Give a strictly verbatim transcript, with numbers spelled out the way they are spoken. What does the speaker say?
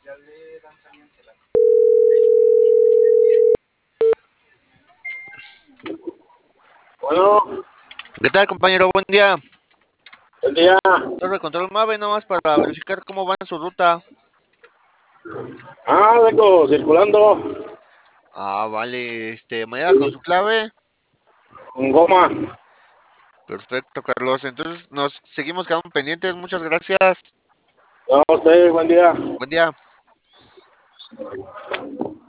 Bueno, ¿Qué tal, compañero? Buen día. buen día. Torre Control Mave, nomás para verificar cómo va en su ruta. Ah, vengo circulando Ah, vale, este, mañana con su clave. con goma. Perfecto, Carlos. Entonces nos seguimos quedando pendientes. Muchas gracias. No, usted, buen día. Buen día.